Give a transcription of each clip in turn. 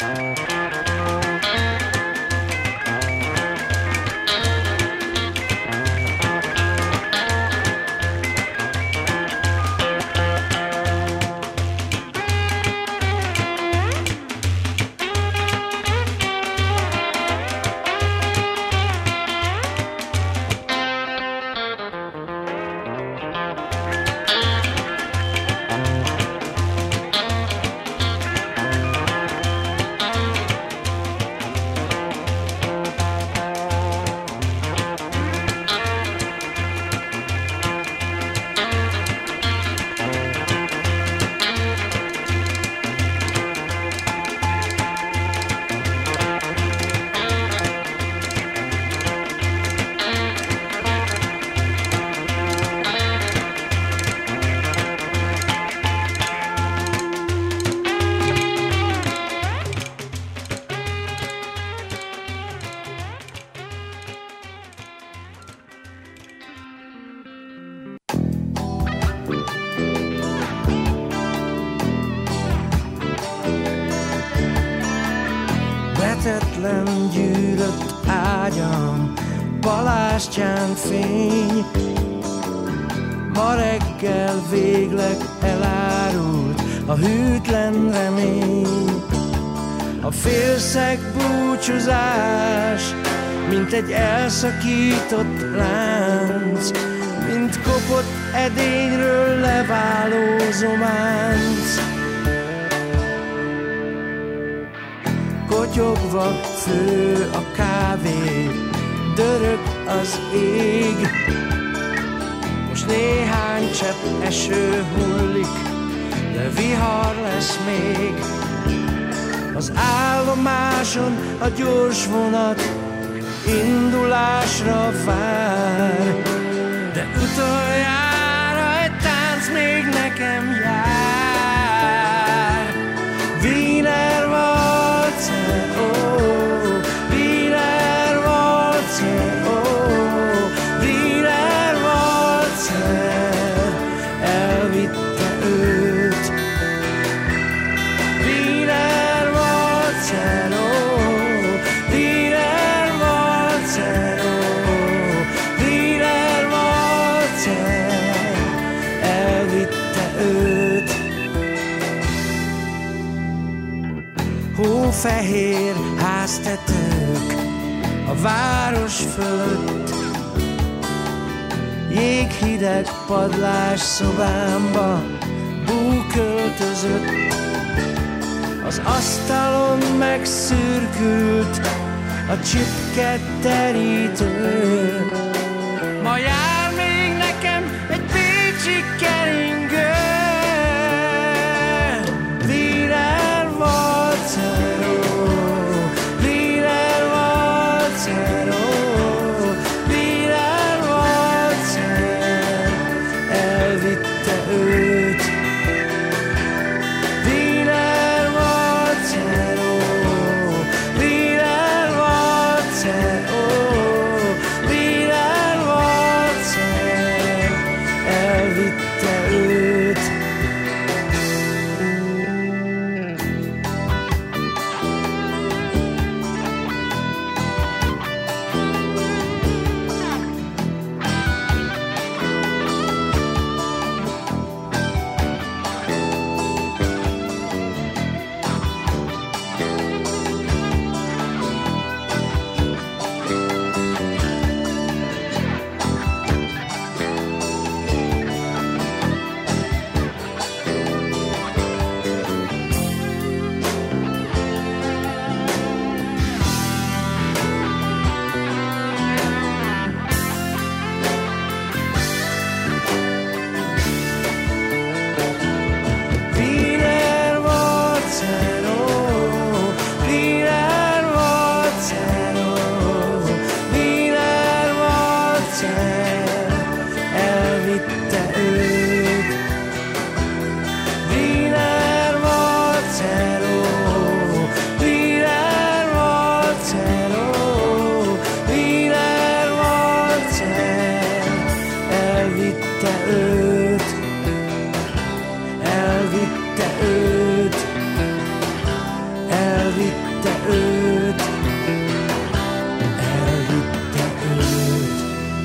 Vetetlen gyűlött ágyam, palástján fény. Ma reggel végleg elárult a hűtlen remény. A félszeg búcsúzás, mint egy elszakított lánc, mint kopott edényről leváló zománc. Kotyogva fő a kávé, dörög az ég. Most néhány csepp eső hullik, de vihar lesz még. Az állomáson a gyors vonat indulásra vár, de utoljára egy tánc még nekem jár. Wiener Walzer, oh, Wiener Walzer, oh, Wiener Walzer, elvitte őt. Wiener Walzer, oh, Wiener Walzer, oh, Wiener Walzer, elvitte őt. Hófehér háztetők a város fölött, jéghideg padlás szobámba bú költözött. Az asztalon megszürkült a csipke terítő. Ma jár még nekem egy pécsi keringő. Wiener Walzer, oh, Wiener Walzer, oh, Wiener Walzer, elvitte őt. Wiener Walzer, oh, Wiener Walzer, oh, Wiener Walzer, elvitte őt. elvitte őt, elvitte őt.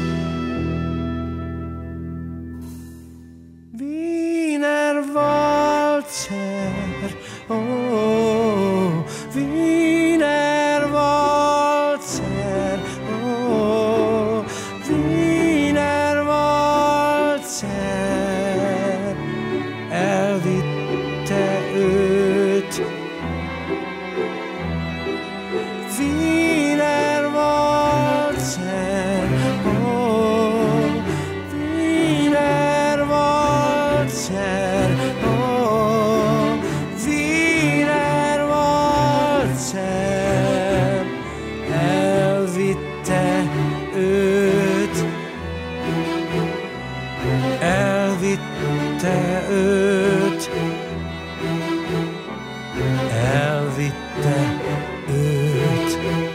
Wiener Walzer, oh, Wiener Walzer, oh, Wiener Walzer, elvitte őt. Wiener Walzer, oh, Wiener Walzer, oh, Wiener Walzer, elvitte őt, elvitte őt, elvitte őt.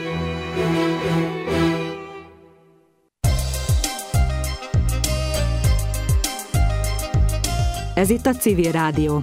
Ez itt a Civil Rádió.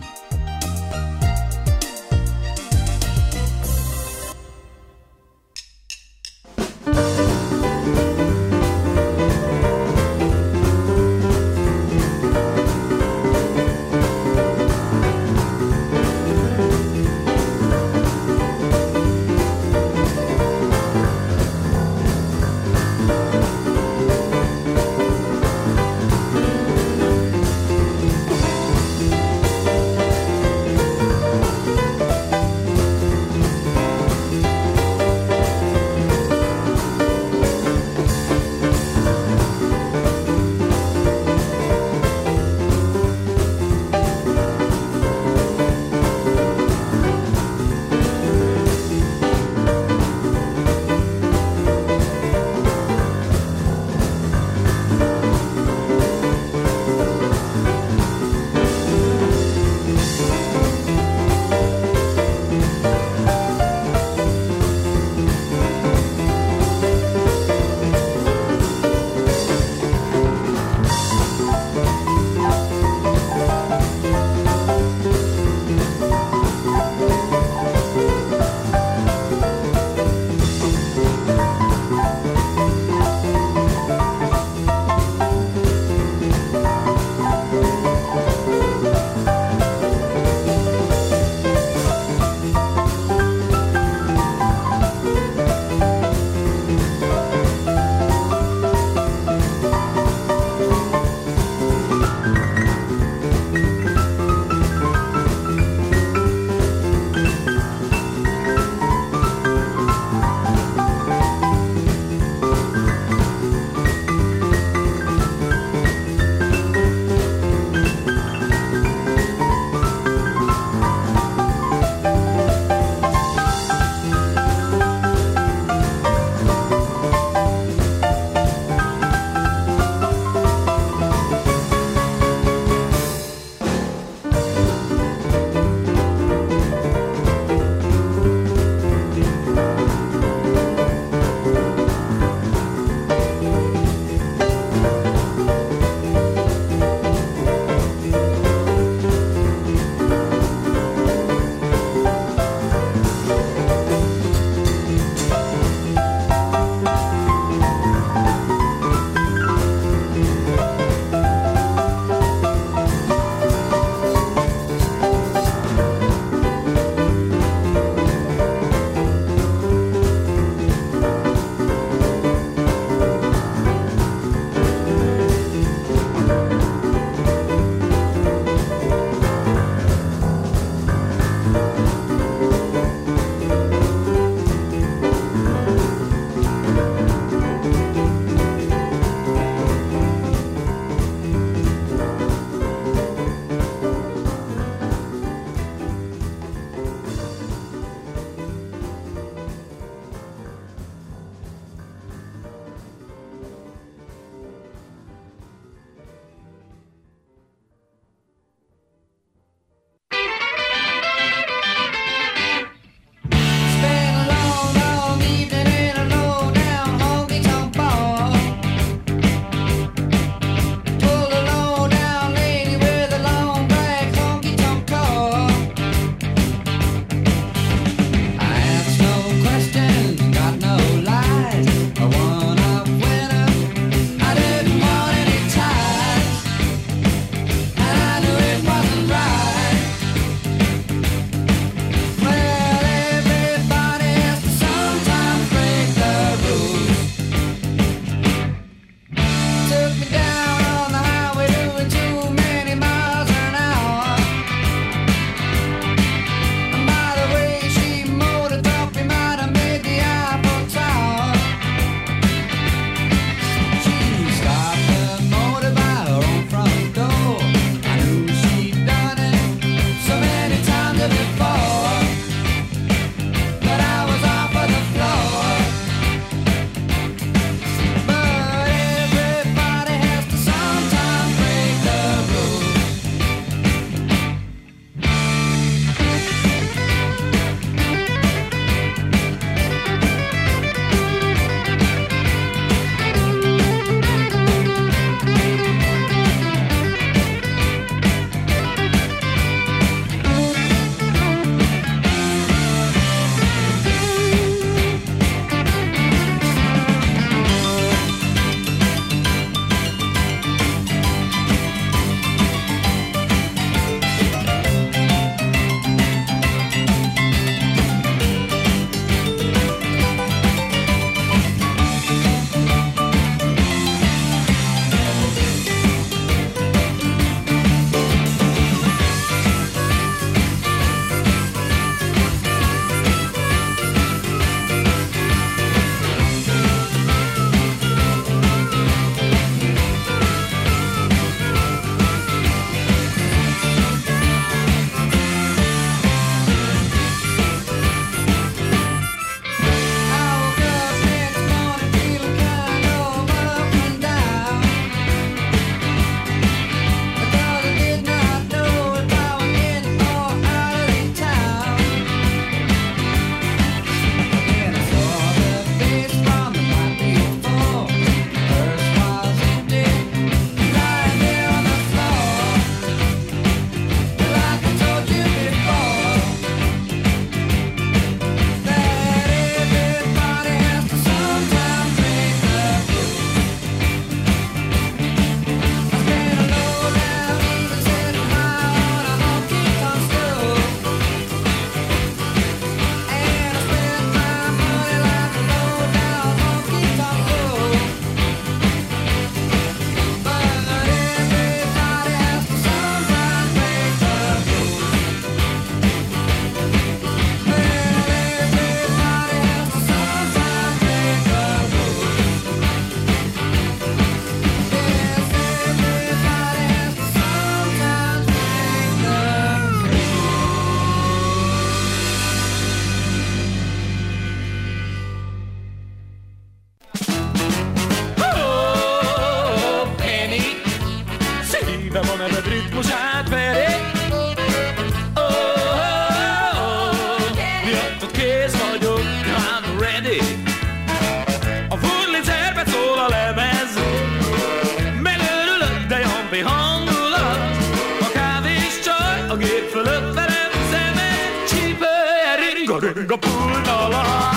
pult alá.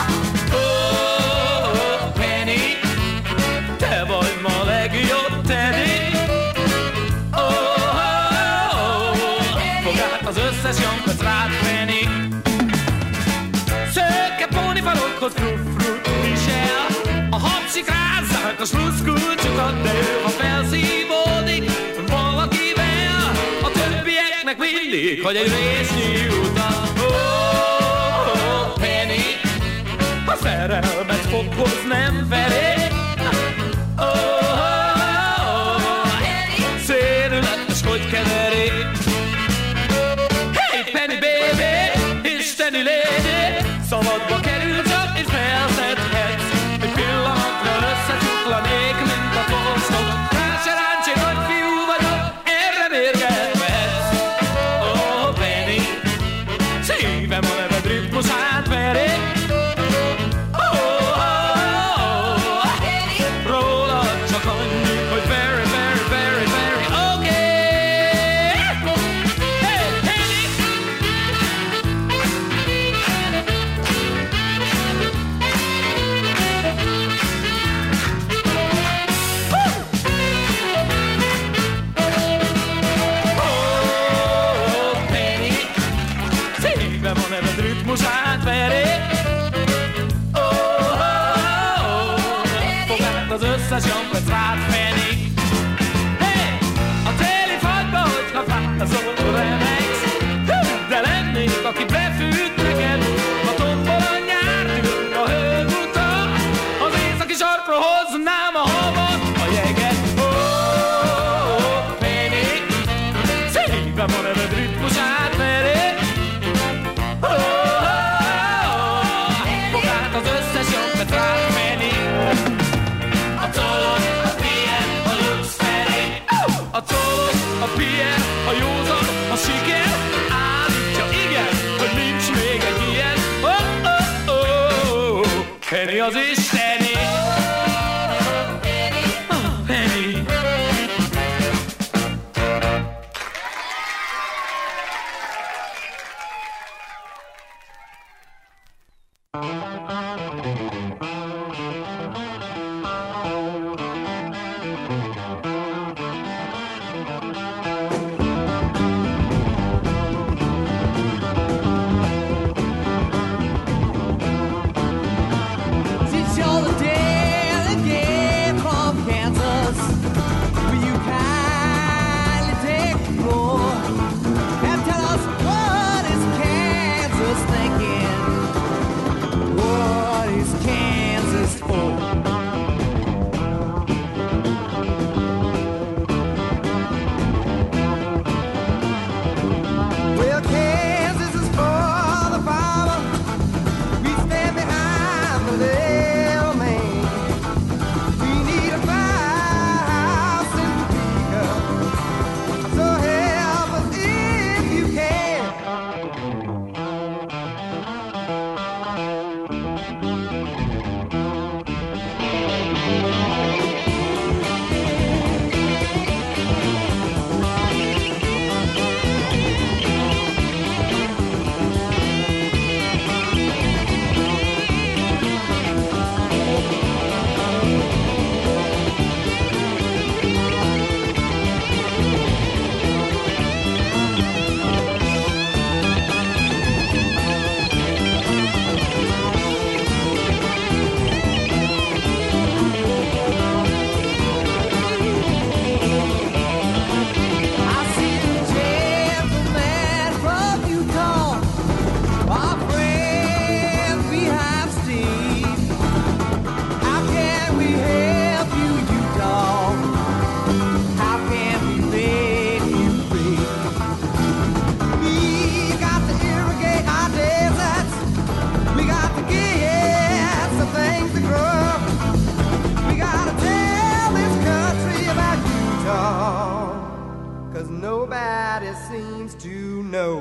Oh, Penny, te vagy ma legjobb, Teddy. Fogd át az összes jonkot rád, Penny. Szökke pónifalokhoz frut-frut visel. A hapsik rázzák a sluszkulcsokat, de ő ha felszívódik valakivel, a többieknek mindig hagy egy résznyi utat. Oh, Penny, a szerelmet fokhoz nem veré. Szélületes, hogy keveri. Hey, Penny baby, isteni lady, szabadba kerül csak és felszedhetsz. Egy pillanatra összecsuklanék, mint a fosztok. Ráseráncsi nagyfiú vagyok, erre mérgetvetsz. Oh, Penny, szívem a neved ritmusát veri. Rólad csak annyi, hogy very, very, very, very okay. Hey, Penny! Oh, Penny, szívem a neved ritmusát veri. Az összes jobbet rád, Penny. Hey! A téli fagyba, hogyha fázol, remegsz. De lennék, aki befűt neked. A tombol a nyár, tűr a hőguta. Az északi sarkra hoznám a havat, a jeget. Oh, Penny, szívem a neved ritmusát veri. Fogd át az összes jobbet rád, Penny. A tolos, a Pierre, a Lux Ferry. A tolos, a Pierre, a józan, a siker. Állítja igen, hogy nincs még egy ilyen. Oh, oh, oh, Penny az isteni. Oh, Penny. Since you're the delegate from Kansas, will you kindly take the floor and tell us what is Kansas thinking? What is Kansas for? Well, Kansas is for the farmer. We stand behind the little man. We need a firehouse in Topeka. So help us if you can. I see a gentleman from Utah, our friend behind Steve. How can we help you, Utah? How can we make you free? We got to irrigate our deserts. We got to get some things to grow. We got to tell this country about Utah, 'cause nobody seems to know.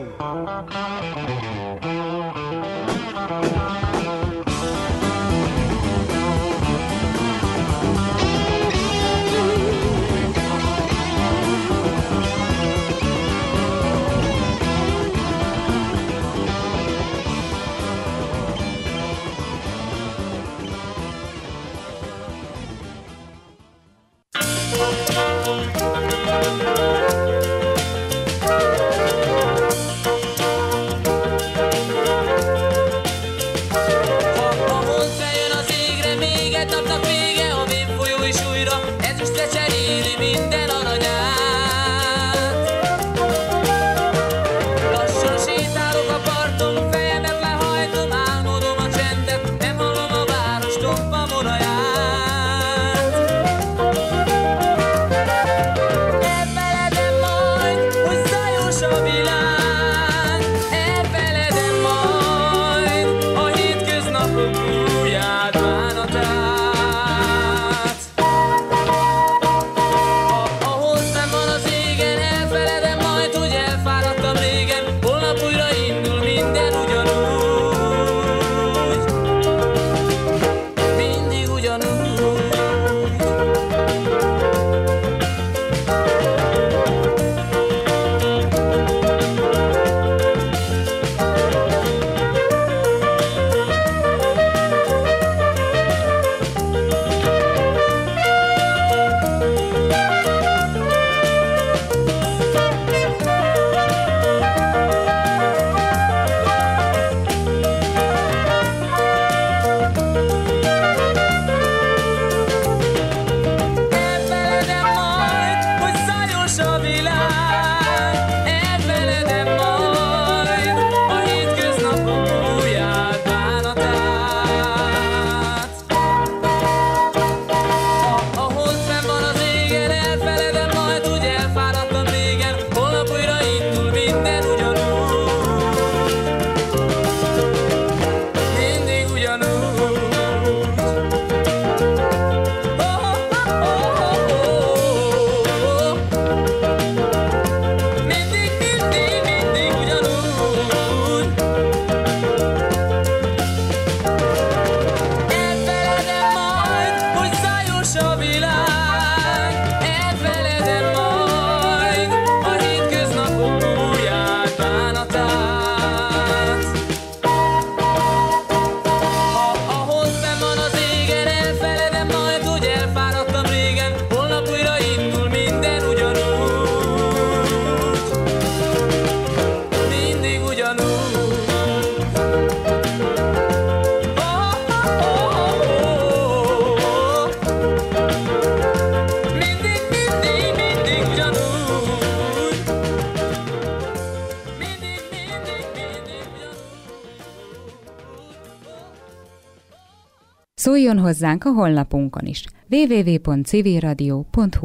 Szóljon hozzánk a honlapunkon is. www.civilradio.hu.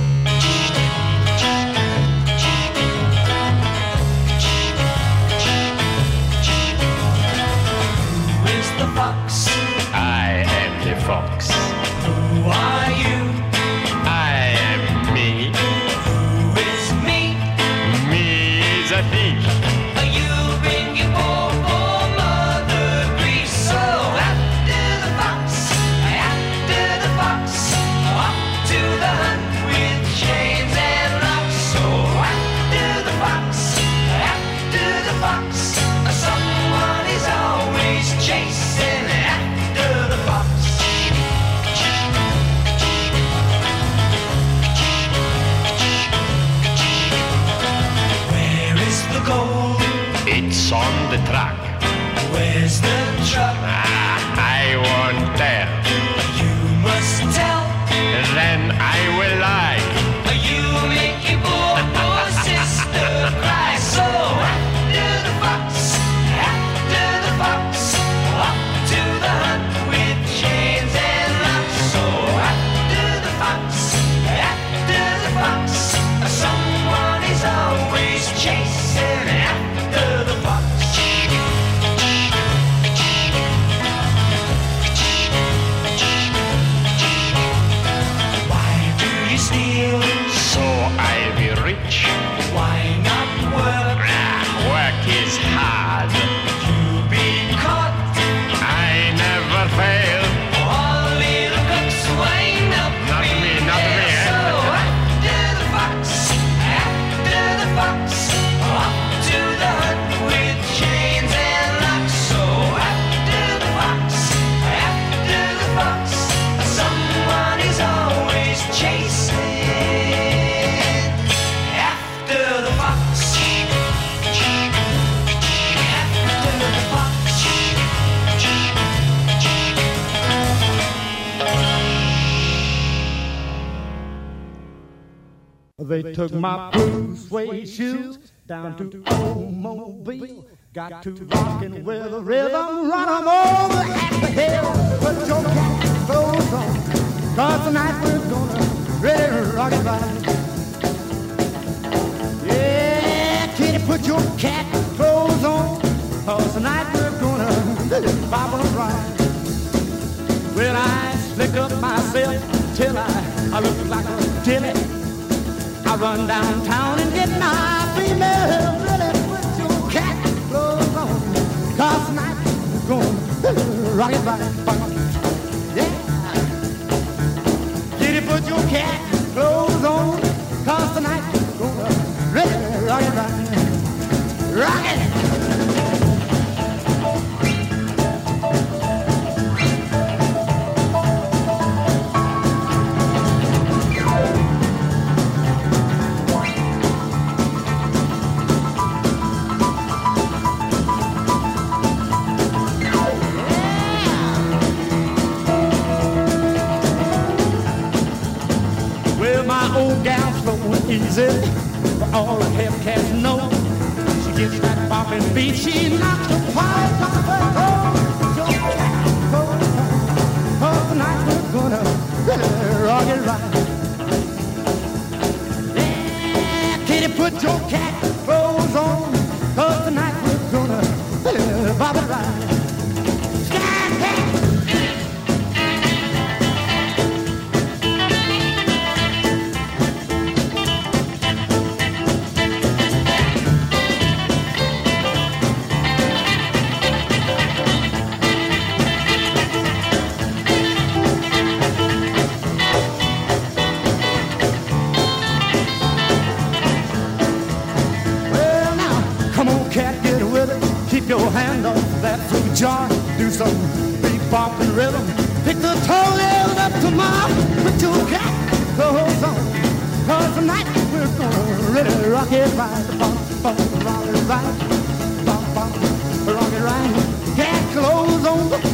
I am the fox. Who are you? I am me. Who is me? Me is a thief. You bring your poor mother grief. So after the fox, off to the hunt with chains and locks. So after the fox, someone is always chasing after the fox. Where is the gold? It's on the track. Where's the truck? I won't tell. You must tell. Then I will lie. You make your poor sister cry. So after the fox, up to the hunt with chains and locks. So after the fox, someone is always chasing after the fox. Why do you steal? So I'll be rich. Why not work? Work is hard. You'll be caught. I never fail. All little cooks wind up. Not me. So after the fox, up to the hunt with chains and locks. So after the fox, someone is always chasing after the fox. They took my blue suede shoes down to old Mobile. Got to rockin' with a rhythm, run 'em over at the hill. Put your cat clothes on, 'cause tonight we're gonna really rock it right. Yeah, kitty, put your cat clothes on, 'cause tonight we're gonna really bop 'em right. Well, I slick up myself till I look like a dilly. I run downtown and get my female. Really put your cat clothes on, 'cause tonight we're gonna rock it right. Yeah. Kitty, put your cat clothes on, 'cause tonight we're gonna really rock it right. Rock it! Easy, for all the Hellcats know. She gets that bopping beat, she knocks the pipe off her toe. Your cat goes on, 'cause tonight we're gonna really rock it right. Yeah, kitty, put your cat clothes on, 'cause tonight we're gonna really bop it right. Sky cat. Your hand off that fruit jar, do some big bopping rhythm. Pick the toenails up tomorrow, put your cat clothes on, 'cause tonight we're gonna really rock it right. Bop, bop, rock it right. Bop, bop, rock it right. Cat clothes on.